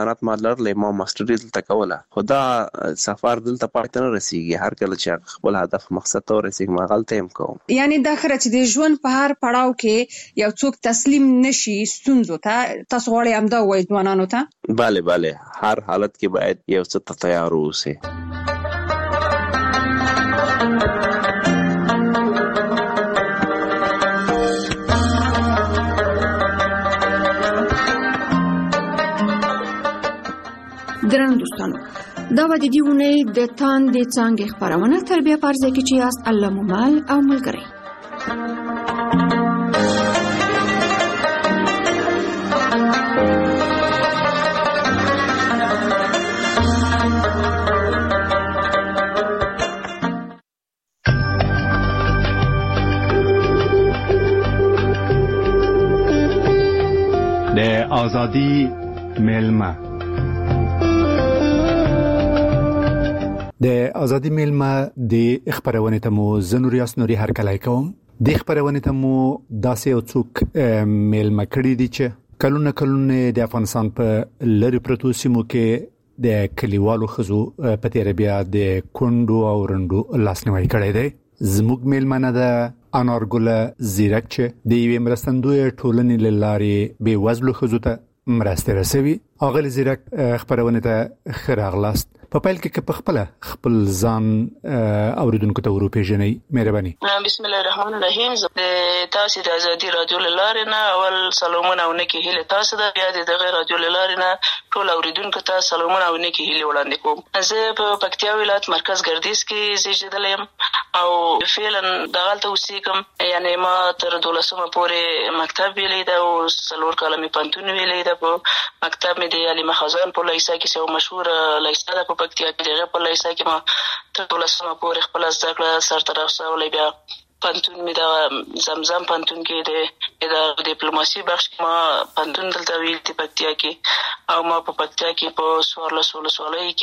امکانات ما لرلې ما ماستري دلته کوله، خو دا سفر دلته پای ته نه رسیږي. هر کله چې خپل هدف مقصد ته ورسیږم هغلته هم کوم. یعنی دا خره چې د ژوند په هر پړاو کې یو څوک تسلیم نشي ستونزو ته، تاسو غواړئ همدا ووایئ ځوانانو ته؟ بله هر حالت کې باید یو څه ته تیار اوسئ. درنو دوستانو، دا به د دې اونۍ د تاندې څانګې خپرونه تربیه په ارزه کې چې یاست الله مو مل او ملګری. د آزادی میلمه. د آزادی میلمه د خبرونه ته مو زنور یاس نوري هر کله کوم. د خبرونه ته مو داسې او څوک میلمه کړی دي چې کلونه د افغانستان په لری پروتو سیمو کې د کلیوالو خزو په تیر بیا د کندو او رندو لاسنیوي کړی دی. زموږ میلمه ده انارګل زیرک چې د یوې مرستندوی ټولنې لارې به وزلو خزو ته مرسته رسوي. اغل زیرک خبرونه ته خراغلاست. په پیل کې په خپل ځان اوریدونکو ته ورپېژنئ مهرباني. بسم الله الرحمن الرحیم. تاسو د ازادي رادیو لارې نه اول سلامونه او نیکی هیله تاسو د بیا د غیر رادیو لارې نه ټول اوریدونکو ته سلامونه او نیکی هیله وړاندې کوم. زه په پکتیا ولایت مرکز ګردیز کې زیږیدلم او فعلا دغلته اوسېږم. یعنی ما تر 12مه پورې مکتب ویلی ده او 4 کاله مې پوهنتون ویلی ده. په مکتب مې د علي مخزن په لیسه کې یو مشهور لیسه ده په پکتیا کې. دغه په لیسه کې ما تر 12مه پورې خپل زده کړه سرته رسولې. بیا پوهنتون مې د زمزم پوهنتون کې د ډیپلوماسي بخش کې ما پوهنتون دلته ویل دي پکتیا کې. او ما په پکتیا کې په 14 ولسوالۍ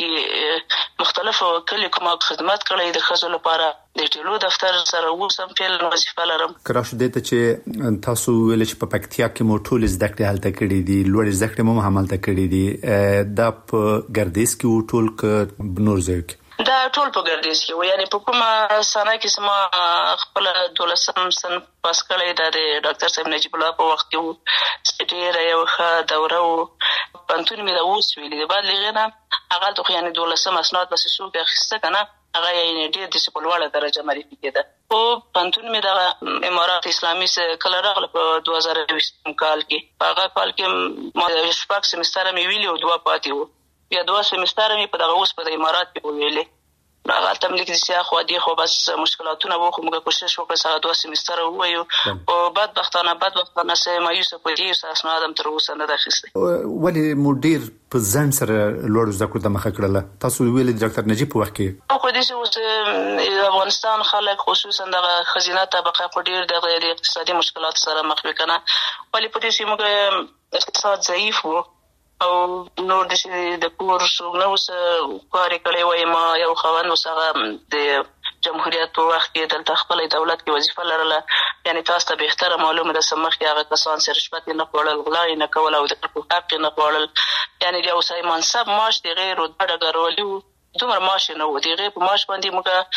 کې مختلفو کلیو ما خدمت کړی د ښځو لپاره. د ټیلو دفتر سره اوسم فعلا وظیفه لرم. کراش دې ته چې تاسو ویل چې په پکتیا کې مو ټول زده کړې هلته کړې دي، لوړ زده کړې مو هم هلته کړې دي. دا په ګردیز کې ټول ک بنور ځای کې دا ټول په ګردیز کې و. یعنی په کومه سنه کې ما خپل 12م سن پاس کړی دا د ډاکټر صاحب نجیب الله په وخت کې و. ډېره یو ښه دوره و. پوهنتون مې دا اوس ویلي دی. بعد له هغه نه هغلته خو یعنی 12م اسناد بس څوک اخیسته که نه هغه یې ډېر داسې په لوړه درجه معرفي کېده. خو پوهنتون مې دغه امارات اسلامي کله راغله په 2020 کال کې. په هغه کال کې ما 6 سمستره مې ویلي او 2 پاتې وو. بیا 2 سمستره مې په دغه اوس په امارات کې وویلې. هغه تم لیک دي خو دی خو بس مشکلاتونه وو. خو موږ کوشش وکړو چې 2 سمستره ووایو. او بدبختانه سه مایوسه په دې اسناد هم تر اوسه نه ده اخیستې. ولې مو ډېر په ځان سره لوړ زده کړو ته مخه کړله؟ تاسو ویل ډاکټر نجیب په وخت کې خو دې اوس افغانستان خلک خصوصا دغه خزینه طبقه په ډېر د اقتصادي مشکلات سره مخ وکنه. ولې په دې سیمه کې اقتصاد ضعیف وو او نور د کور څوک نه اوس کار کړی وای. ما یو خوند وسغه د جمهوریت په وخت کې دلته خپل دولت کې وظیفه لرله. یعنی تاسو ته به احترام معلومه ده سمخ کې هغه کسان چې رشوت نه خوړل، غلا نه کول او د خلکو حق نه خوړل. یعنی یو ځای منصب معاش دی غیر ډګرولي و. دومره معاش نه و. دی غیر په معاش باندې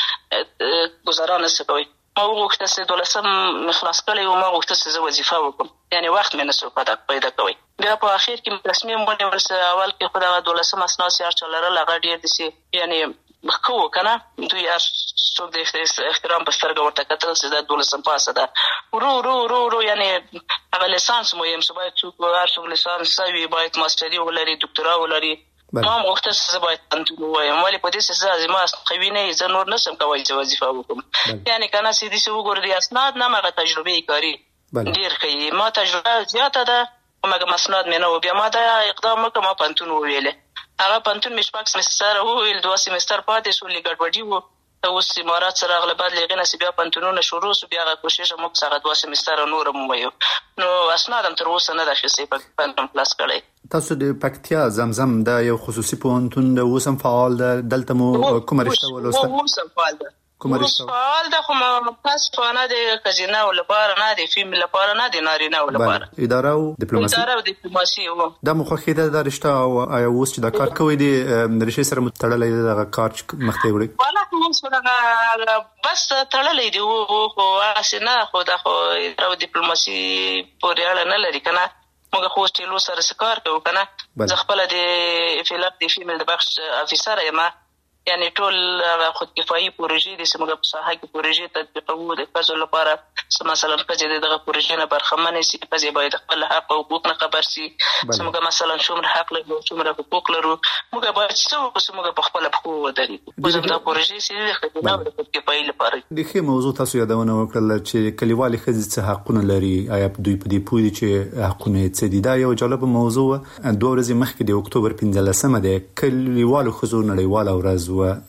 موږ گزارا نه کوي. ما وغوښتل چې 12م خلاص کړی و. ما وغوښتل چې زه وظیفه وکړم. یعنی وخت مې نه پیدا کوي. بیا په اخر کې تصمیم ونیول چې اول کې خو دغه 12م اسناد چې هر چا لرل هغه ډېر داسې یعنی ښه و که نه. دوی هر څوک د احترام په سترګه ورته کتل چې دا 12م پاسه ده. ورو یعنی هغه لیسانس مهم چې باید څوک هر څوک لیسانس وي باید ماستري ولري، دکتورا ولري. ما هم غوښتل چې زه باید پوهنتون ووایم. ولې په دې چې زما قوي نه یې زه نور نشم کولی چې وظیفه وکړم. یعنی که نه چې داسې وګورو د اسناد نه همغه تجربې کاري ډېر ښه. ما تجربه زیاته ده مګر مسناد مې نه و. بیا ما دا اقدام وکړ. ما پوهنتون وویلې. هغه پوهنتون مې 6 سمستره وویل. 2 سمستر پاتې شو. لږ ګډوډي و. اوس امارات سره راغله. بعد له هغې نه چې بیا پوهنتونونه شروع شو. بیا هغه کوشش هم وکړو هغه 2 سمستره نور هم ووایو. نو اسناد هم تر اوسه نه ده اخیستی پوهنتون خلاص کړی. تاسو د پکتیا زمزم دا یو خصوصي پوهنتون ده، اوس هم فعال ده. دلته مو کومه رشته ولوسته؟ اوس هم فعال ده. کومه رشته سوال د خو متاسفانه د خزینه لپاره نه دی، فیمل لپاره نه دی، نارینه لپاره اداره او ډیپلوماسي وو. دا مخه د رشته او آیا اوس چې دا کار کوي د رشته سره متړلې د کار مخته وړي والله موږ سره بس تړلې دی او اسنه خو د ډیپلوماسي پورې اړه نه لري کنه. موږ خو ټیلو سره کار کوو کنه. زه خپل د فیلاب د فیمل د بخش افیسر یم، یعنی ټول خود کفایي پروژې د سیمه په ساحه کې پروژې تطبیقوو د ښځو لپاره. مثلا ښځې دغه پروژې نه برخمنې سي، ښځې باید خپل حق او حقوق نه خبر سي. څنګه مثلا څومره حق لرو، څومره حقوق لرو، موږ باید څنګه په خپل پښو ودرېږو. خو دا پروژې سي د خدمت د کفایي لپاره. د ښه موضوع تاسو یادونه وکړه چې کلیوالي ښځې څه حقونه لري، آیا دوی په دې پوهې چې حقونه څه دي. دا یو جالب موضوع 2 ورځې مخکې د اکتوبر 15مه د کلیوالو ښځو نړیواله ورځ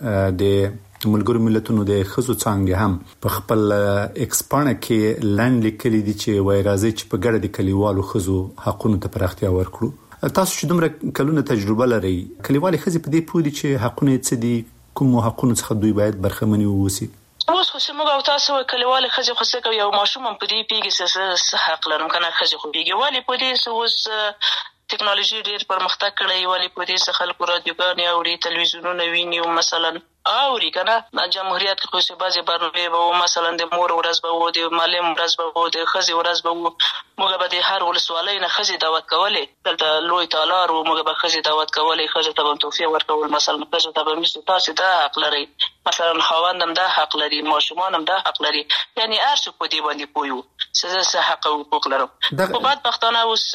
د ملګرو ملتونو د ښځو څانګې هم په خپل ایکس پاڼه کې لاندې لیکلي دي چې وایي راځي چې په ګډه د کلیوالو ښځو حقونو ته پراختیا ورکړو. تاسو چې دومره کلونه تجربه لري، کلیوالي ښځې په دې پوه دي چې حقونه څه دي، کوم حقونه څخه دوی باید برخمنې واوسي؟ اوس خو موږ او تاسو کلیوالي ښځې خو څه کوي، یو ماشوم هم په دې پیږي څه حق لرم کنه. ښځې خو پیږي ولې په دې اوس ټکنالوژي ډېر پرمختګ کړی، ولې په دې خلکو رادیوګانې اوري، تلویزیونونه ویني او مثلا اوري کنه. جمهوریت کې خو بعضې برنامې به وو، مثلا د مور ورځ به وو، د معلم ورځ به وو، د ښځې ورځ به وو. موږ به د هر ولسوالۍ نه ښځې دعوت کولې، دلته لوی تالار وو، موږ به ښځې دعوت کولې، ښځو ته به تحفې ورکول. مثلا ښځو ته به مې تاسو دا حق لرئ، مثلا خاوند هم دا حق لري، ماشومان هم دا حق لري، یعنی هر څوک په دې باندې پوه وو څه حق او حقوق لرم. خو بدبختانه اوس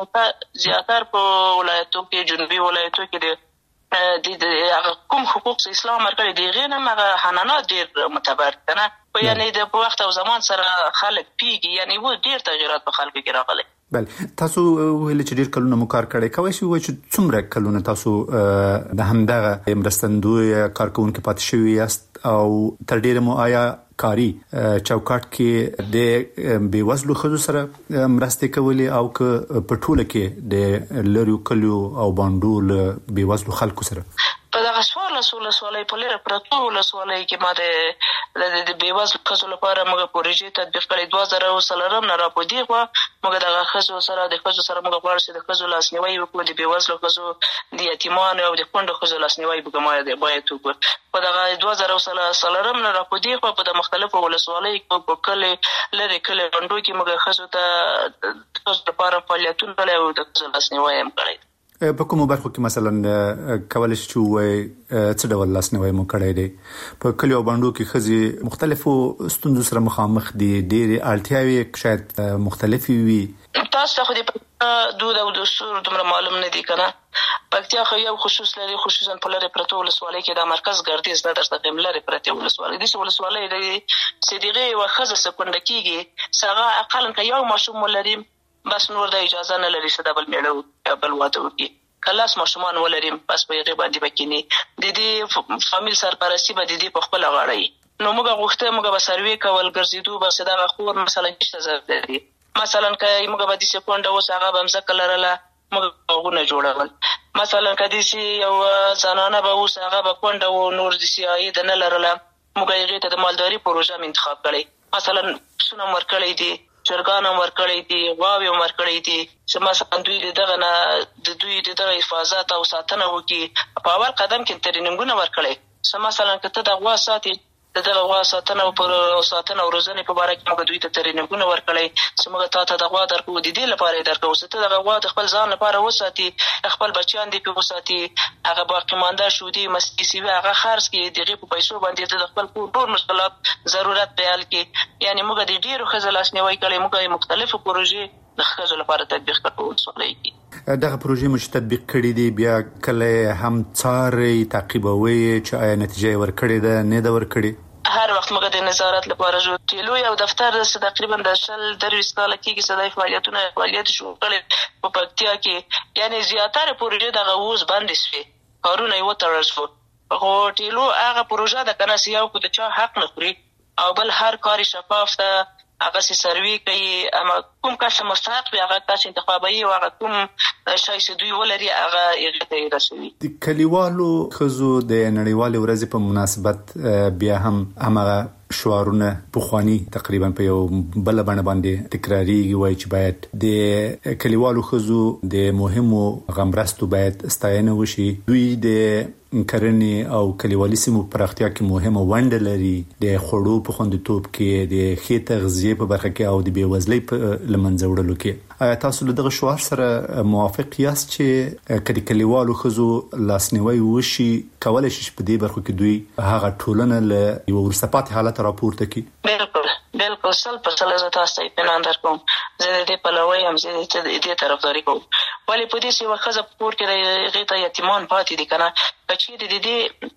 زیاتر په ولایتو کې، جنوبي ولایتو کې د کوم حقوق اسلام ورکړي دي غیر نه هغه حنانات ډېر متبر کنه. یعنی د وخت او زمان سره خلک پیږي، یعنی و ډېر تغیرات په خلکو کې راغلي. بل تاسو ویل چې ډېر کلونه مو کار کړی، کوي چې څومره کلونه تاسو د همدغه مرستندوی کارکونکو پاتې شوي یاست او تر ډېره مو آیا کاری چوکاټ کې د بیوزلو ښځو سره مرستې کولې او که په ټوله کې د لریو کلیو او باندو له بیوزلو خلکو سره؟ په دغه ولسوالۍ په لره پرتو ولسوالۍ کې ما د بیوزلو ښځو لپاره موږ پروژې تطبیق کړې. 2003 نه راپدې خوا موږ دغه ښځو سره موږ غواړو چې د ښځو لاسنیوی وکړو، د بیوزلو ښځو، د یتیمانو او د کونډو ښځو لاسنیوی باید وکړو. په دغه 2003 نه راپدې خوا په د مختلفو ولسوالیو کې په کلي لرې کلي غونډو کې موږ ښځو ته د ښځو لپاره فعالیتونه کړي او د ښځو لاسنیوی هم کړی. په کومو برخو کې مثلا کولای شي چې وایي څه ډول لاسنیوی مو کړی دی؟ په کلیو او بانډو کې ښځې مختلفو ستونزو سره مخامخ دي، ډېرې اړتیاوې شاید مختلفې وي. تاسو ته خو د دود او دستور دومره معلوم نه دي که نه. پکتیا خو یو خصوص لري، خصوصا په لرې پرتو ولسوالۍ کې د مرکز ګردیز نه درته ښیم، لرې پرتې ولسوالۍ داسې ولسوالۍ لري چې د هغې یوه ښځه څه کونډه کېږي چې هغه اقلا که یو ماشوم ولري بس نور د اجازه نه لري چې د بل مېړه یا بل واده وکړي. که لاس ماشومان ولریم بس په هغې باندې به کیني، د دې فامیل سرپرستي به د دې په خپله غاړه وي. نو موږ غوښته موږ به سروې کول، ګرځېدو به چې دغه خور مثلا چېرته ځای لري، مثلا که موږ به داسې کونډه اوس هغه به مځکه لرله موږ باغونه جوړول، مثلا که داسې یو زنانه به اوس هغه به کونډه و نور داسې عاید نه لرله موږ هغې ته د مالداري پروژه م انتخاب کړی. مثلا پسونه م ورکړی دي، چرګان هم ورکړی دي، غواوې هم ورکړی دي چې مثلا دوی د دوی د دغه حفاظت او ساتنه وکړي. په اول قدم کې ترینینګونه ورکړی چې مثلا که ته د غوا ساتې د دغه غوا ساتنه او ساتنه او روزنې په باره کې موږ دوی ته ترینینګونه ورکړی چې موږ تا ته د غوا درکوو، د دې لپاره یې درکوو چې ته دغه غوا د خپل ځان لپاره وساتي، خپل بچیان دې پرې وساتي، هغه باقي مانده شودې مستې سوي هغه خرڅ کړي، د هغې په پیسو باندې د خپل کور ټول مشکلات ضرورت په حل کړي. یعنې موږ د ډېرو ښځو لاسنیوی کړی، موږ یې مختلفو پروژې د ښځو لپاره تطبیق کړو ولسوالۍ کې. دغه پروژې مو چې تطبیق کړي دي بیا کله هم څارئ تعقیبوئ چې آیا نتیجه یې ورکړې ده نه ده ورکړې؟ هر وخت موږ د نظارت لپاره جو ټیلو یو دفتر تقریبا د 20-23 کاله کېږي چې د فعالیت شروع کړی په پکتیا کې. یعنې زیاتره پروژې دغه اوس بندې شوې، کارونه یې وتړل شو. خو ټیلو هغه پروژه ده که نه چې یو خو د چا حق نه خوري او بل هر کار شفاف ده، هغه سروي کوي اما کوم کس مستحق وي هغه کس انتخابوي او هغه کوم شای چې دوی ولري هغه یې ته رسوي. د کلیوالو خزو د نړیوال ورځ په مناسبت بیا هم هغه شعارونه پخوانی تقریبا په یو بل باندې تکراریږي وای چې باید د کلیوالو خزو د مهمو غمرستو باید ستاینه وشي. دوی د کرنې او کلیوالي سیمو پراختیا کې مهمه ونډه لري، د خوړو په خوندیتوب کې، د ښې تغذیې په برخه کې او د بېوزلۍ په لمنځه وړلو کې. آیا تاسو له دغه شعار سره موافق یاست چې کله کلیوالو خزو لاسنیوي وشي کولای شي په دې برخه کې دوی هغه ټولنه له یو ورسته پاتې حالت راپورته کړي؟ بالکل 100% زه تاسو ته اطمینان درکوم. زه د دې پلوی هم، زه د دې طرفداري کوم. ولې په دې سیمه ښځه په کور کې د هغې ته یتیمان پاتې دي که نه، که چېرې د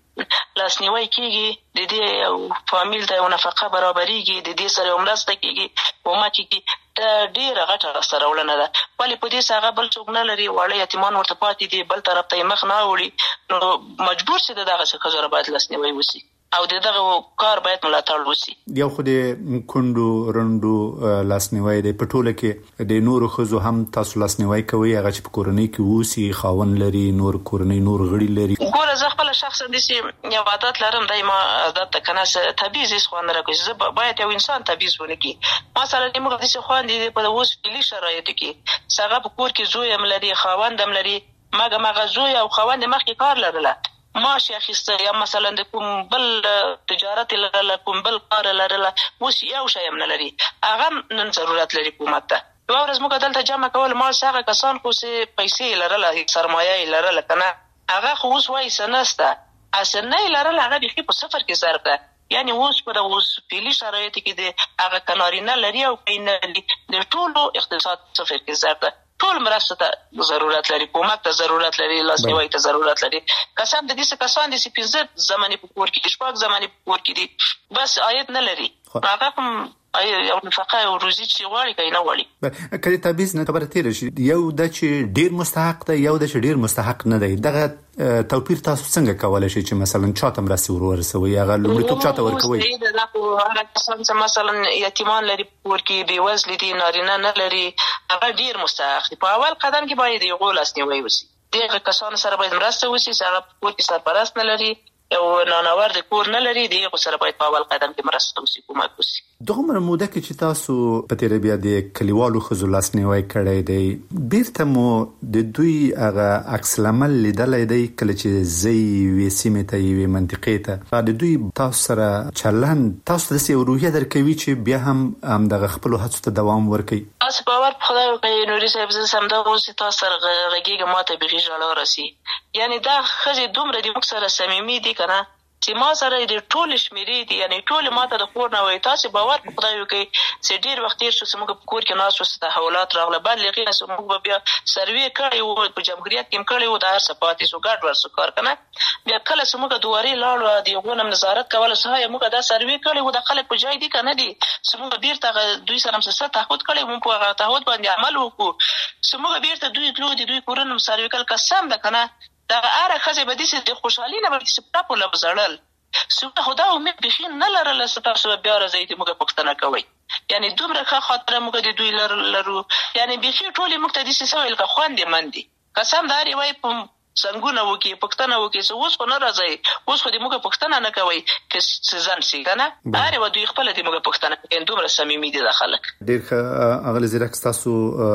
دې لاسنیوی کېږي، د دې یو فامیل ته یو نفقه برابرېږي، د دې سره یو مرسته کېږي، کومک کېږي، دا ډېره غټه لاسته راوړنه ده. ولې په دې هغه بل څوک نه لري، واړه یتیمان ورته پاتې دي، بل طرف ته یې مخ نه اوړي، نو مجبور چې د دغسې ښځو را باید لاسنیوی وشي او دغه کار باید ملاتړ وشي. یو خو د کونډو رنډو لاسنیوی دی، په ټوله کې د نورو ښځو هم تاسو لاسنیوی کوئ، هغه چې په کورنۍ کې اوسي، خاوند لري، نور کورنۍ نور غړي لري؟ ګوره زه خپله شخصا داسې یو عادت لرم، دی ما عادت ته که نه تبعیض هېڅ خوند نه راکوي. زه باید یو انسان تبعیض ونه کړي. مثلا موږ داسې خویندې دي په اوس فعلي شرایطو کې چې هغه په کور کې زوی هم لري، خاوند هم لري، مګر زوی او خاوند یې مخکې کار لرله، معاش یې اخیسته، یا مثلا د کوم بل تجارت لرله، کوم بل کار لرله، اوس یو شی هم نه لري، هغه نن ضرورت لري حکومت ته. یوه ورځ موږ دلته جمع کول معاش هغه کسان خو چې پیسې یې لرله، سرمایه یې لرله که نه، هغه خو اوس وایي څه نشته، اصل نه یې لرله، هغه بیخي په صفر کې ضرب ده. یعنې اوس په دغه فعلي شرایطو کې د هغه که نارینه لري او که یې نه لري، د ټولو اقتصاد صفر کې ضرب ده. ټول مرسته ته ضرورت لري، کومک ته ضرورت لري، لاسنیوي ته ضرورت لري. قسم د دې څه کسان دي چې 15 زمانې په کور کې دي، 6 زمانې په کور کې دي، بس عاید نه لري، هغه هم یو نفقه او روزي چې غواړي که نه غواړي. کله تبعیض نه خبره تېره شي، یو د چې ډېر مستحق دی، یو د چې ډېر مستحق نه دی، دغه توپیر تاسو څنګه کولی شئ چې مثلا چاته مرستې ورسوئ، هغه لومړیتوب چاته ورکوئ؟ هغه کسان چې مثلا یتیمان لري په کور کې، بېوزلي دي، نارینه نه لري، هغه ډېر مستحق دي. په اول قدم کې باید د هغو لاسنیوی وشي، دغه کسانو سره باید مرسته وشي چې هغه په کور کې سرپرست نه لري، یو نانور د کور نه لري، د هغو سره باید په اول قدم کې مرسته وشي، کومک وشي. دغومره موده کې چې تاسو په تېره بیا د کلیوالو ښځو لاسنیوی کړی دی، بیرته مو د دوی هغه عکس العمل لیدلی دی کله چې زه یوې سیمې ته، یوې منطقې ته، د دوی تاسو سره چلند تاسو ته داسې یو روحیه درکوي چې بیا هم همدغه خپلو هڅو ته دوام ورکوي؟ تاسو باور په خدای وکړئ نوري صاحب، زه همدغه اوس چې تاسو سره غږېږم ما ته بیخي ژړا راسي. یعنې دا ښځې دومره د موږ سره صمیمي دي که نه، چې ما سره د ټولې شمېرې دي، یعنې ټولې ما ته د کور نه وایي. تاسې باور په خدای وکړئ چې ډېر وخت تېر شو چې موږ په کور کې ناست وو، تحولات راغله، بعد له هغې نه موږ به بیا سروې کړی وو، په جمهوریت کې هم کړی وو، دا هر څه پاتې شو، ګډ ور شو کار که نه. بیا کله چې موږ دوارې لاړو، د هغو نه نظارت کوله چې های موږ دا سروې کړی وو، دا خلک په جای دي که نه دي، چې موږ بېرته دوی سره هم څه تعهد کړی، موږ په هغه تعهد باندې عمل وکړو، چې موږ بېرته دوی تلو، د دوی کورونه هم سروې کړل. قسم ده که نه، دغه هره ښځې به داسې د خوشحالي نه به داسې پټه پوله به ژړل، چې خو دا امید بیخي نه لرله چې تاسو به بیا راځئ د موږ پوښتنه کوئ. یعنې دومره ښه خاطره موږ د دوی لرو، یعنې بیخي ټولې موږ ته داسې څه ویل که خوندې من دي. قسم د هر یوه په څنګونه وکړي، پوښتنه وکړي چې اوس خو نه راځئ، اوس خو د موږ پوښتنه نه کوئ که څه ځنډ شي که نه، هر یوه دوی خپله د موږ پوښتنه کوي. دومره صمیمي دي دا خلک. ډېر ښه اغلې زیرک، ستاسو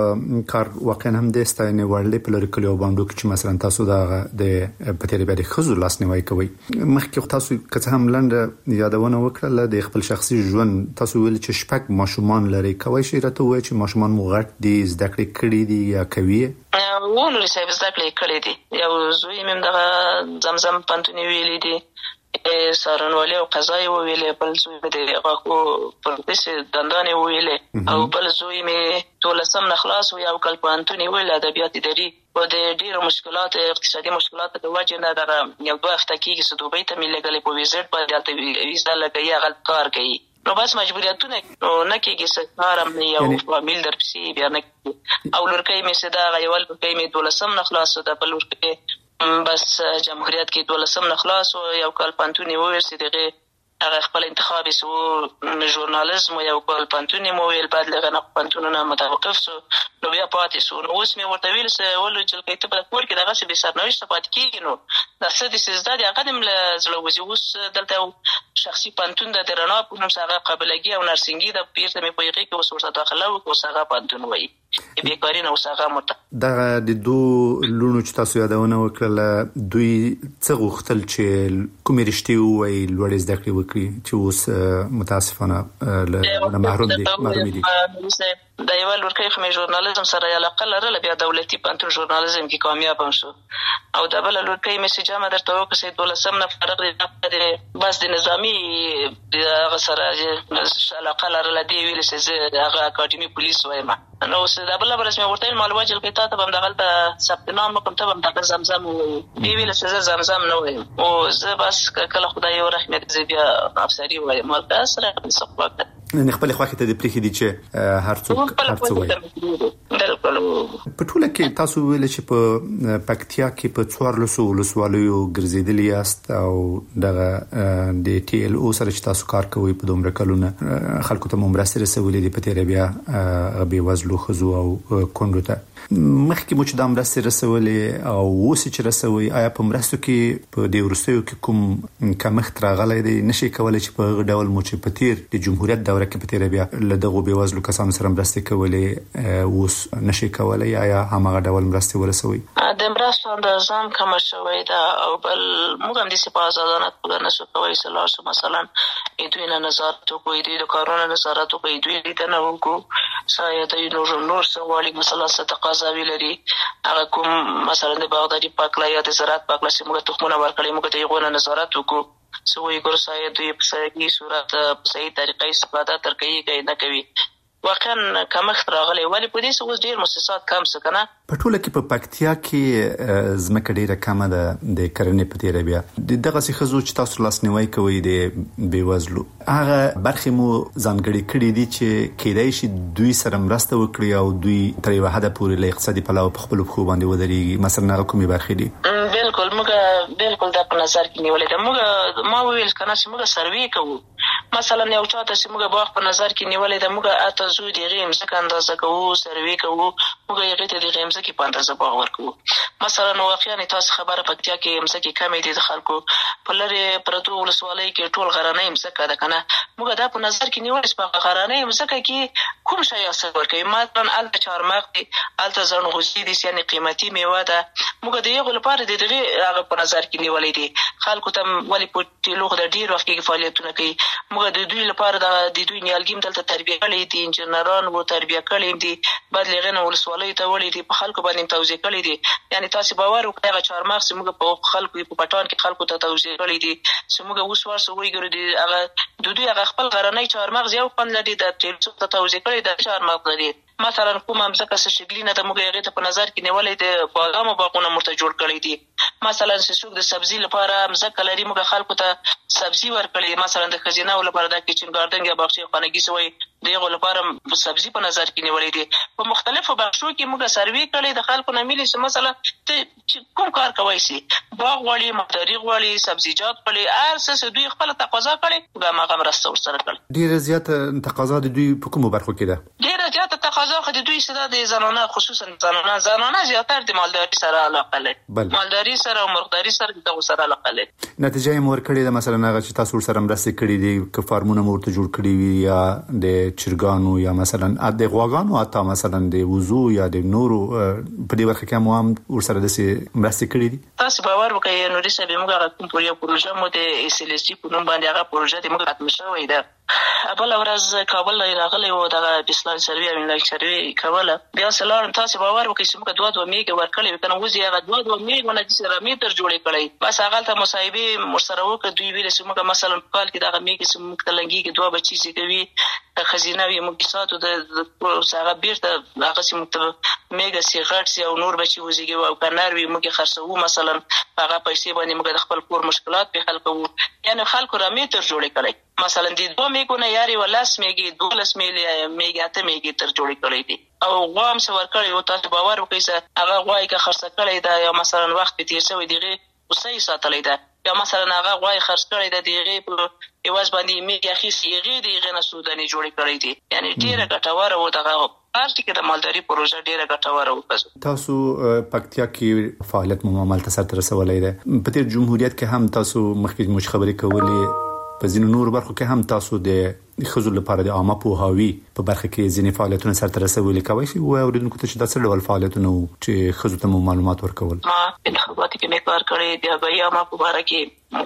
کار واقعا هم د ستاینې وړ دی په لرې کلیو او بانډو کې چې مثلا تاسو د په تېره بیا د ښځو لاسنیوی کوئ. مخکې تاسو که څه هم لنډه یادونه وکړله د خپل شخصي ژوند، تاسو ویل چې 6 ماشومان لرئ، کولی شئ راته ووایئ چې ماشومان مو غټ دي، زده کړې کړي دي یا کوي یې؟ نوري صاحب زده کړې کړې دي، یو زوی مې هم دغه زمزم پوهنتون یې ویلي دي، څارنوالي او قضا یې وویلې، بل زوی مې د غاښو پرتسې دندان یې وویلې، او بل زوی مې 12 نه خلاص و، یو کال پوهنتون یې ویل ادبیات اداري، و د ډېرو مشکلات اقتصادي مشکلاتو د وجې نه دغه یو 2 هفته کېږي چې دوبۍ ته مې لېږلی په ویزټ باندې، هلته ویزا لګوي، هغه کار کوي، نو بس مجبوریتونه نه کېږي چې کار هم نه یو فامیل درپسې بیا نه کېږي. او لورکۍ مې چې دغه یوه لورکۍ مې 12 نه خلاص و، د بل لورکۍ بس جمهوریت کې 12 نه خلاص و، یو کال پوهنتون یې وویل چې د هغې هغه خپل انتخاب سو ژورنالیزم یو کول پانتون مو ویل بعد لغه نه پانتونونه متوقف سو نو بیا پاتې سو نو اوس مې ورته ویل سه ول چې کله ته په کور کې دغه څه به سرنوشت پاتې کیږي نو د څه د سزدا د قدم له زړه وځي اوس دلته شخصي پانتون د درنا په نوم څنګه قابلګي او نرسنګي د پیرته مې پویږي کې اوس ورته داخله او څنګه پانتون وایي بیکاری نه وساغه مت دغه د دوه لونو چې تاسو یادونه وکړه دوی څه غوښتل چې کومې رښتې وایي لوړې زده کړې وکړي چې اوس متاسفانه له محروم دي د یو لورکۍ خو مې ژورنالیزم سره علاقه لرله بیا دولتي پانتون ژورنالیزم کې کامیاب هم شو او د بل لورکۍ مې چې جامه درته وکړه 12 نه فرق دی بس د نظامی هغه سره علاقه لرله دی ویل چې هغه اکاډمي پولیس وایم نو اوس د بل برس مې ورته معلومات چې کې تاسو هم دغه ثبت نام کوم ته هم د زمزم دی ویل چې زمزم نه وایم او زه بس کله خدای یو رحمت زی بیا افسری وایم مالته سره څه نه خپل خواخه ته د پریخي دي چې هر څوک وایي په ټوله کې تاسو ویل چې په پکتیا کې په 14 ولسوالیو ګرځیدلی یاست او دغه د ټي ال او سره چې تاسو کار کوئ په دومره کلونه خلکو ته مرسته رسولې دي په تیر بیا غبي وزلو خزو او کندو ته مخکې مو چې د مرسته رسولې او اوس چې رسوي آیا په مرستو کې په دې ورستیو کې کوم کمښت راغلی دی نشي کولای چې په ډول مو چې په تیر د جمهوریت دوره کې په تیر بیا له دغه بي وزلو کسانو سره مرسته کولې اوس نشي کولای آیا همغه ډول مرسته ورسوي د مرستو اندازام کم شوی دا او بل موږ هم د سپاه ځانه په نسو کوي سلاسو مثلا دوی نه نظارت کوي د کارونو نظارت کوي دوی د نه وکړو ساید نور سوالي مثلا تقاضاوي لري هغه کوم مثلا د باغداري پاکلا یا د زراعت پاکلا چې موږ تخمونه ورکړي موږ ته یې نظارت وکړو سوې ګور ساید دوی په صحیح صورت په صحیح طریقې استفاده تر کوي نه کوي واقعا کمښت راغلی ولی په دې څه ډیر مؤسسات کم څه کنه په ټوله کې په پکتیا کې زمکه ډیره کمه ده د کرنې په تیر بیا دغه څه خزو چې تاسو لاسنیوي کوي د بیوزلو هغه برخې مو ځانګړي کړې دي چې کېدای شي دوی سره مرسته وکړي او دوی تر یو حد پورې له اقتصادي پلوه په خپل خو باندې ودرېږي مثلا هغه کومې برخې دي بالکل موږ د په نظر کې نیولې ده موږ ما ویل کنه چې موږ سروي کوو مثلا یو چاته چې موږ باغ په نظر کې نیولې ده موږ اته زو دی غیم څخه اندازه کوو سروي کوو موږ یې غته دی غیم څخه په اندازه باغ ورکو مثلا واقعا تاسو خبره پکتیا کې مسکه کمې دي د خلکو په لری پرتو ولسوالۍ کې ټول غرانې مسکه ده کنه موږ دا په نظر کې نیولې چې په غرانې مسکه کې کوم شی اثر ورکوي مثلا الته چارمغ دي الته زرنغوزي دي یعنی قیمتي میوه ده موږ د یو لپاره د دغه هغه په نظر کې نیولې دي خلکو ته ولی په ټیلوغ د ډیر وخت کې فعالیتونه کوي موږ د دوی لپاره د دوی نیالګیم دلته تربیه کړې دي انجنیران وو تربیه کړې دي بعد لغنه ولسوالۍ ته وړي دي په خلکو باندې توزیع کړې دي یعنی تاسو باور وکړئ هغه چارمغ چې موږ په خلکو په پټان کې خلکو ته توزیع کړې دي چې موږ اوس ورسره وګورو دي هغه د دوی هغه خپل غرنۍ چارمغ یو پن لري د ټیلڅو ته توزیع کړې د چارمغ لري مثلا کوم امزکه شګلینه د موږ هغه ته په نظر کې نیولې د بادامو باغونه مرته جوړ کړی دي مثلا سوق د سبزی لپاره امزکه لري موږ خلکو ته سبزی ورکړي مثلا د خزینه لپاره د کچن ګاردن یا باغچې خانګي سوی دغه لپاره سبزی په نظر کې نیولې دي په مختلفو بخشو کې موږ سروي کړي د خلکو نه ملي مثلا کوم کار کوي سي باغ وړي مداري وړي سبزیجات وړي ارسس دوی خپل تقاضا کړي دا ماغه مرسته ورسره کړي ډیره زیاته تقاضا د دوی په کومه برخو کې ده ډیره زیاته تقاضا خو د دوی سره د زنانه خصوصا زنانه زیاتره د مالداري سره علاقه لري مالداري سره او مرغداري سره د سره علاقه لري نتیجه یې مور کړی د مثلا هغه چې تاسو سره مرسته کړی دي ک فارمونه مرته جوړ کړی وي یا د چرګانو یا مثلا د غواګانو اته مثلا د وضو یا د نورو په دې برخه کې هم ورسره د مرسته کړی دي تاسو باور وکړئ نو رسې به موږ کوم پروژه مو د اس ال اس جی په نوم باندې هغه پروژه د موږ ختم شوې ده بل ورځ کابل راغلی و د اسلام سروي او ملي سروي کوله بیا سلام تاسو باور وکړئ چې موږ 2 میګ ورکړل کنه وځي هغه 2 میګ ونه چې سره میټر جوړې کړی بس هغه ته مصايبه مرسره وکړ دوی ویل چې موږ مثلا په کال کې دا میګ چې موږ تلنګي کې 2 بچی چې کوي خزینه وي موږ ساتو د هغه بیرته هغه چې موږ میګ سي غټ سي او نور بچی وځي او کنار وي موږ خرڅو مثلا هغه پیسې باندې موږ خپل کور مشکلات په حل کوو یعنی خلکو را میټر جوړې کړی مثلا د 2 میګونه یاري ولاس میګي 12 میګي اته میګي تر جوړې کړې دي او غوام څو ور کړی او تاسو باور وکړئ هغه غوای کا خرڅ کړی دا یا مثلا وخت تیر شوی دیغه وسې ساتلې ده یا مثلا هغه غوای خرڅ کړی د دغه په ایواز باندې میږي اخیستي دغه نه سوداني جوړ کړی دي. یعنی ډیره ګټوره و دغه پارټي کې د مالداري پروژه ډیره ګټوره و. تاسو پکتیا کې فعالیت معاملات سره تر رسولای ده. په تیر جمهوریت کې هم تاسو مخکې مش خبرې کولې، په ځینو نور برخو کې هم تاسو د خزو لپاره د عامه پوهاوی په برخه کې ځینې فعالیتونه سره تر رسولای کوي. او اوریدونکو ته چې د څه ډول فعالیتونه چې خزو ته معلومات ورکول. ما انتخابات کې کار کړی دی، د عامه په اړه کې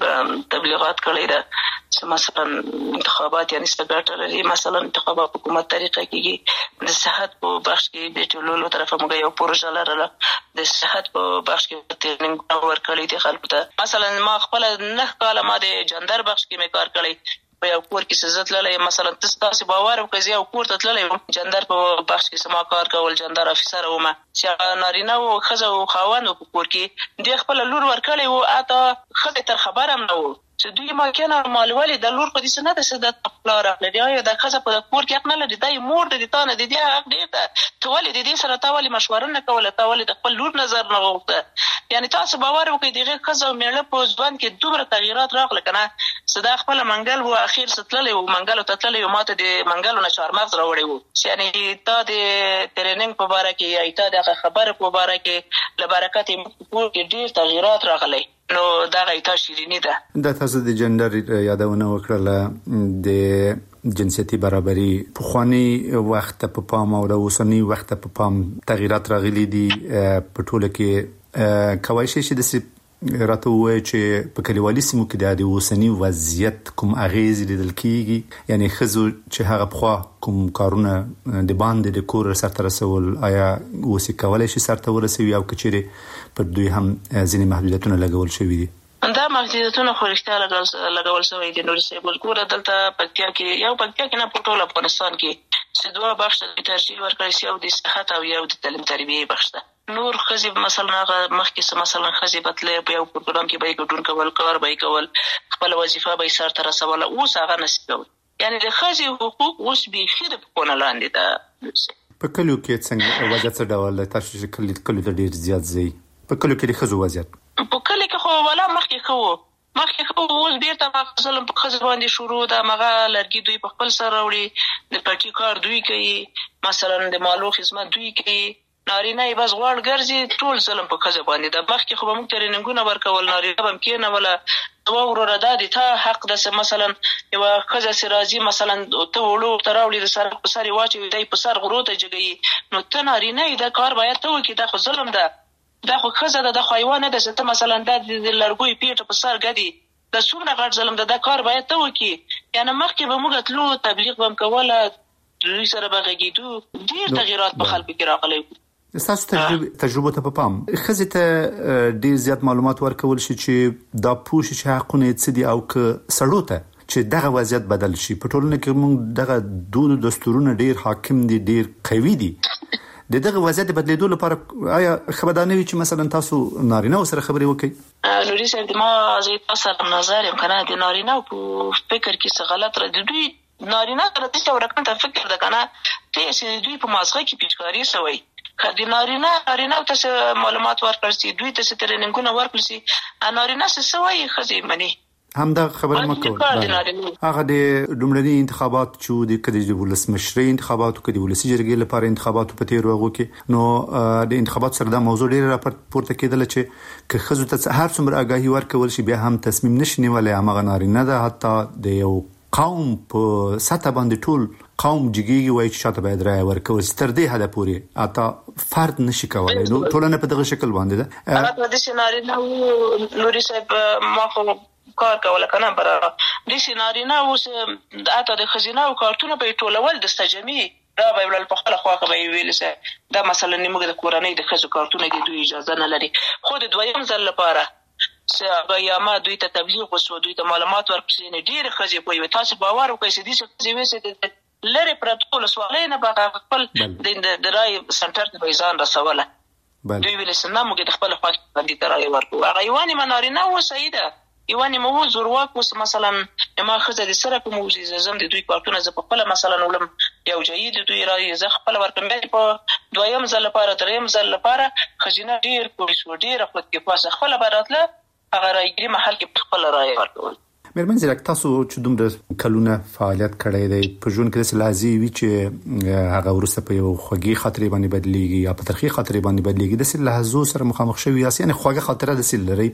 تبلیغات کړی ده. مثلا انتخابات یعنی څنګه لري، مثلا انتخابات حکومت طریقه کې د صحت په بخش کې د ټولولو طرفه موږ یو پروژه لرله. د صحت په بخش کې ټریننګ ورکړی دی خلکو ته. مثلا ما خپل 9 کال ما د جندر بخش کې کار کړی په یو کور کې سزت للی. مثلا تاسو باور وکړئ یو کور ته تللی جندر په بخش کې سما کار کول، جندر افیسر ومه چې نارینه او ښځه او خاوند په کور کې د خپل لور ورکړی و، اته ښځه تر خبر هم نه و چې دوی ما کنه مالوالي د لور په دې سند سدت خپل راغلی دی. یا د ښځه په کور کې حق نه لري، دای مور د دې تانه د دې حق دی ته ولې د دې سره تاولي مشوره نه کوله، تاولي د خپل لور نظر نه غوښته. یعنی تاسو باور وکړئ دغه ښځه او میړه په ځوان کې دومره تغیرات راغله کنه. صدا خپل منګل و اخیر ستللی و منګل ته تللی و، ماته د منګلو نه چارمغز راوړی و. یعنی تا د ټریننګ په اړه کې یا تا د خبره په اړه کې لبرکت په کې ډیر تغیرات راغلي. نو دا غیتا شیرینی ده. د تاسو د جندر یادونه وکړه د جنسيتي برابرۍ په خواني وخت په پام او د اوسنی وخت په پام تغیرات راغلي دي په ټوله کې. کوي شي چې د راته وای چې په کلیوالي سیمو کې د اوسنی وضعیت کوم اغیز لیدل کیږي، یعنی خزو چې هغه په کوم کارونه د باندې د کور سره رسول آیا وسی کولای شي سره ورسوي او کچېره پر دوی هم ځینې محدودیتونه لګول شوې دي. دا محدودیتونه خو رښتیا لګول شوی دي. نور څه ګوره دلته پکتیا کې یو پکتیا کې نه په ټول افغانستان کې چې دوه بخش ته ترجیح ورکړی شي، او د صحت او یو د تعلیم تربیه بخش ته. نور خزي مثلا مخکې مثلا خزي بتلې په یو پروګرام کې به ګډون کول، کار به کول، خپل وظیفه به سر تر رسول، اوس هغه نشي کول. یعنی د خزي حقوق اوس به خېد په نه لاندې ده. په کلیو کې څنګه وضعیت څه ډول تاسو چې کلیو ته ډیر زیات زی په کلیو کې د خزو وضعیت په کلی کې خو ولا مخکې خو اوس بیرته ظلم په خزو باندې شروع ده. مغه لرګي دوی په خپل سره وړي، د پټي کار دوی کوي، مثلا د مالو خدمت دوی کوي، نارینه یې بس غوړ ګرځي، ټول ظلم په خزو باندې ده. مخکې خو موږ تریننګونه ورکول، نارینه هم کېنه ولا دوا ورور دادی ته حق ده. مثلا یو خزه سرازي مثلا ته وړو تراولي د سر په سر واچي دی په سر غروته جګي، نو ته نارینه دا کار باید ته وکړې. دا خو ظلم ده، دا خو خزه ده، د حیوان ده چې مثلا د لرګوي پیټه په سر غدي، د څومره غټ ظلم ده. دا کار باید ته وکړې. یعنی مخکې به موږ تلو تبلیغ هم کوله، دوی سره به غږیدو، ډیر تغیرات په خلکو کې راغلي. تاسو تجربه ته په پام خزه ته ډیر زیات معلومات ورکول شي چې دا پوښي چې حقونه څه دي او که سړو ته چې دغه وضعیت بدل شي. په ټولنه کې موږ دغه دود دستورونه ډیر حاکم دي، ډیر قوي دي. دغه وضعیت بدلیدو لپاره آیا خبردانه وي چې مثلا تاسو نارینه سره خبرې وکړئ؟ نوري صاحب ما زه تاسو نظر یم کنه د نارینه په فکر کې څه غلط را دي. دوی نارینه سره څه ورکړه فکر ده کنه ته چې دوی په مازغه کې پیچکاری شوی. کله نارینه تاسو معلومات ورکړئ، دوی تاسو تریننګونه ورکړئ، نارینه څه وایي خزي منی هم دا خبره مکو. هغه د دومره انتخابات چې د کډي د ولسمشرۍ انتخاباتو کې د ولسی جرګې لپاره انتخاباتو په تیر وغو کې نو د انتخابات سره د موضوع ډیره راپورته کېدل چې که خزو ته هر څومره آگاهی ورکول شي بیا هم تصمیم نشنی ولې هغه نارینه ده. حتی د یو قوم په سطح باندې ټول قوم جګیږي وایي چې شاته باید رای ورکول تر دې حد پورې اته فرد نشي کولای. نو ټولنه په دغه شکل باندې ده. هغه د نارینه نوري صاحب ما خو کار کوله کنه برابر د سینارینا اوس اته د خزینه او کارتونه په ټولول د استجمی را به ول په خپل خواخه به ویل سه دا مثلا نیمه د کورنۍ د خزو کارتونه د دوی اجازه نه لري. خو د دویم ځل لپاره چې یا ما دوی ته تبلیغ وسو، دوی ته معلومات ورکړي، نه ډیر خزي په وي. تاسو باور وکړئ چې دې څه ویسه لری پروتوکول سوالې نه به خپل د رای سنټر ته ځان رسوله. دوی ویل سم موږ د خپل خواخه باندې ترای ورکو. هغه یواني منارینه و سیده یواني مو زورواک وس مثلا ما خزه د سره په موجزه زم د دوی کارتونه ز په خپل مثلا ولم یو جيد دوی را ز خپل ورکم په دویم ځل لپاره دریم ځل لپاره خزینه ډیر پولیس و ډیر خپل کې پاسه خپل براتله هغه رايګري محل کې خپل رائے ورکول. مېرمن زیرک تاسو چې دومره کلونه فعالیت کړی دی په ژوند کې د لازمي وی چې هغه ورسته په یو خوږی خاطرې باندې بدليږي یا په ترخی خاطرې باندې بدليږي د سل لحظو سره مخامخ شوی یاست یعنی خوږه خاطره د سل لري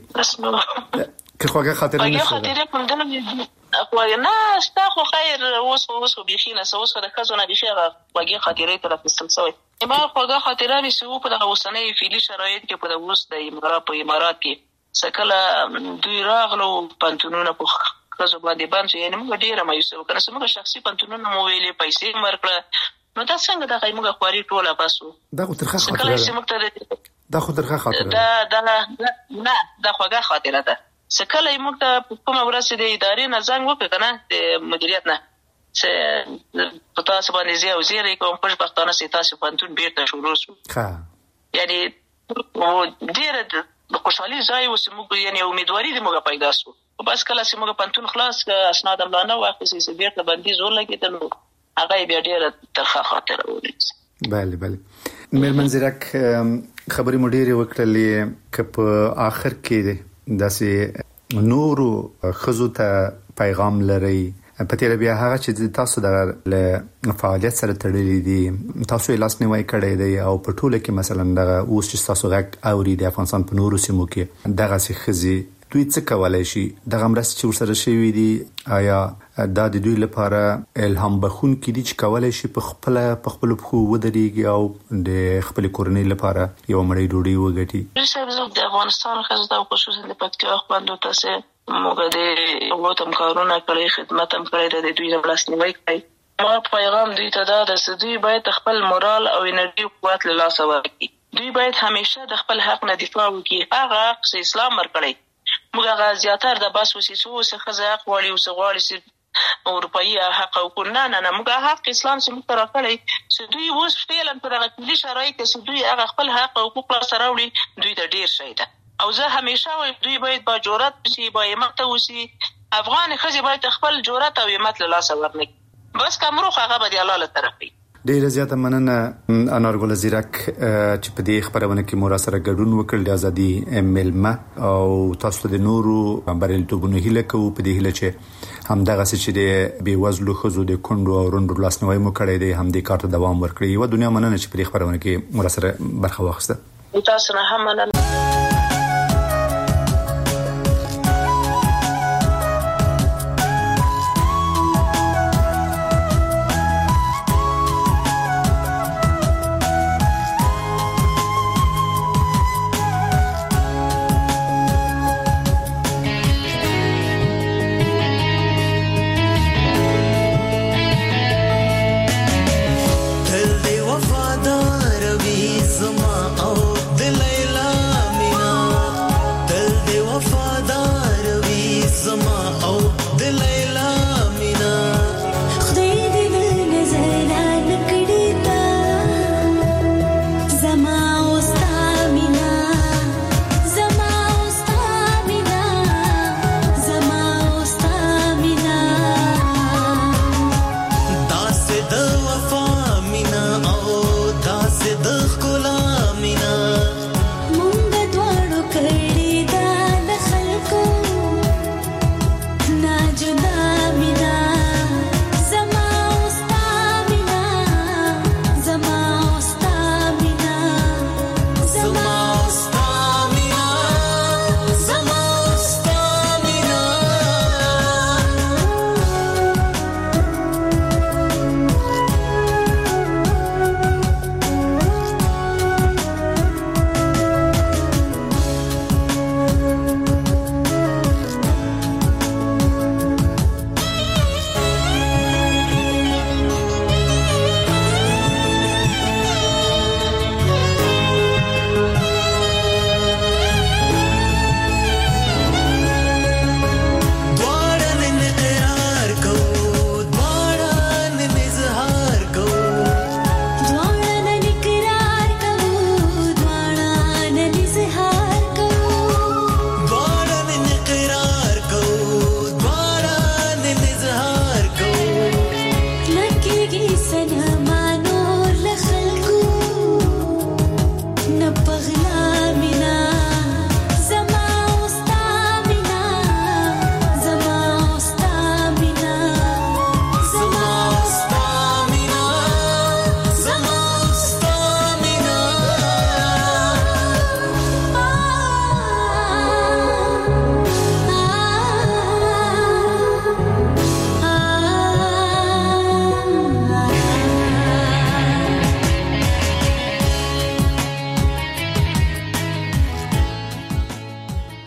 که خوږه خاطره نه خاطره کوم دغه نه ستا خو خیر اوس بيخینه اوس د کزونه بيخي خوږه خاطرې تر فستلسوي ما خوږه خاطره به سو په دغه وسنۍ فعلی شرایط کې په دغه وسته امارات کې سکله دوی راغلو پنتونونه په کزو باندې باندې یعنی موږ ډیره مایوسه وکړه چې موږ شخصي پنتونونه مو ویلې پیسې مرکړه نو دا څنګه دا موږ خواري ټوله باسو دا خو ترخه خاطره دا خو ترخه خاطره دا نه دا خوږه خاطره ده سکله موږ ته کومه ورسې د ادارې نه زنګ وکړ کنه د مدیریت نه چې په تاسو باندې زیاو زیری کوم پښتانه سي تاسو پنتون بیرته شروع شو یعنی ډیره د خوشحالي ځای اوس موږ یعنی امیدواري د موږ پیدا شو بس کله چې موږ پنتون خلاص اسناد املانه واخیسي چې بیرته باندې زور لګیدل هغه بیا ډیره ترخه خاطره ولې بله مېرمن زیرک خبرې مو ډیره وکړلې چې په اخر کې داسې نورو خزو ته پیغام لري په تیر بیا هغه چې تاسو د فعالیت سره تړلې دي تاسو یې لاس نیوي کړی دی او په ټوله کې مثلا دغه اوس چې تاسو غږ اوري د افغانستان په نورو سیمو کې دغه سي خزي دوی څه کولای شي دغه مرسته چې ورسره شوی دي آیا د دوی لپاره الهام بخون کې دي چې کولای شي په خپل خو ودرېږي او د خپل کورنۍ لپاره یو مړی ډوډۍ وګټي د افغانستان خزه خصوصا د پکتیا خواندو تاسو موږ د وطن کارونه کړی خدمت هم کړی د دوی لاس نیوي کوي ما پیغام دوی ته دا د دوی باید خپل مورال او انرژي قوت له لاسه ورکړي دوی باید همیشه د خپل حق نه دفاع وکړي هغه حق چې اسلام ورکړي موږ هغه زیاتره د بس وسیسو څخه حق والی او غواړي چې اروپایي حق او نه موږ حق اسلام چې موږ راکړی چې دوی اوس فعلا په دغه کلی شرایط کې دوی هغه خپل حق او حقوق سره وړي دوی ته ډیر شي ده او زه همیشه وایم دوی باید با جرأت وسی با همت وسی افغان خزي باید خپل جرأت او همت له لاسه ورنکړي بس کومرو هغه به د الله له طرفي ډیره زیاته مننه انارګل زیرک چې په دې خبرونه کې مور سره ګډون وکړ د ازادي ملمه او تاسو د نورو بریالیتوبونو هیله کوو په دې هیله چې همدغه چې د بیوزلو خزو د کندو او روندو لاسنوي مو کړی دی هم د کار ته دوام ورکړي و دنیا مننه چې په دې خبرونه کې مور سره برخه واخیسته تاسو نه هم مننه